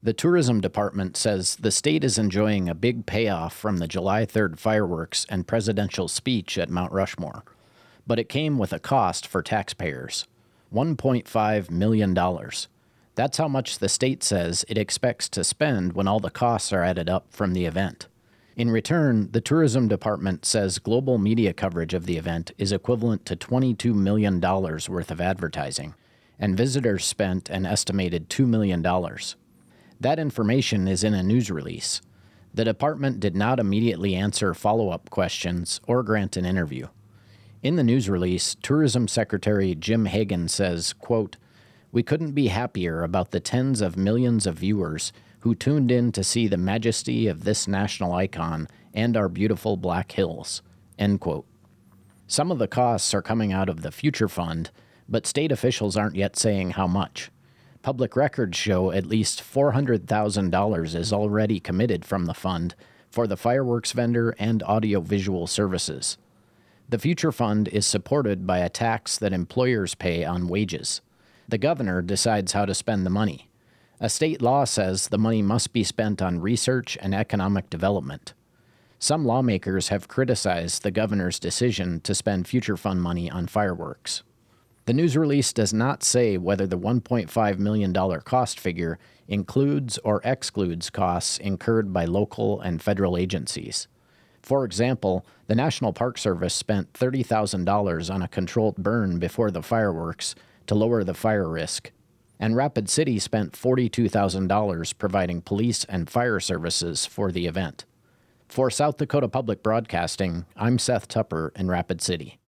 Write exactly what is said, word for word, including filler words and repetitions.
The tourism department says the state is enjoying a big payoff from the July third fireworks and presidential speech at Mount Rushmore. But it came with a cost for taxpayers, one point five million dollars. That's how much the state says it expects to spend when all the costs are added up from the event. In return, the tourism department says global media coverage of the event is equivalent to twenty-two million dollars worth of advertising, and visitors spent an estimated two million dollars. That information is in a news release. The department did not immediately answer follow-up questions or grant an interview. In the news release, Tourism Secretary Jim Hagan says, quote, "We couldn't be happier about the tens of millions of viewers who tuned in to see the majesty of this national icon and our beautiful Black Hills," end quote. Some of the costs are coming out of the Future Fund, but state officials aren't yet saying how much. Public records show at least four hundred thousand dollars is already committed from the fund for the fireworks vendor and audiovisual services. The Future Fund is supported by a tax that employers pay on wages. The governor decides how to spend the money. A state law says the money must be spent on research and economic development. Some lawmakers have criticized the governor's decision to spend Future Fund money on fireworks. The news release does not say whether the one point five million dollars cost figure includes or excludes costs incurred by local and federal agencies. For example, the National Park Service spent thirty thousand dollars on a controlled burn before the fireworks to lower the fire risk, and Rapid City spent forty-two thousand dollars providing police and fire services for the event. For South Dakota Public Broadcasting, I'm Seth Tupper in Rapid City.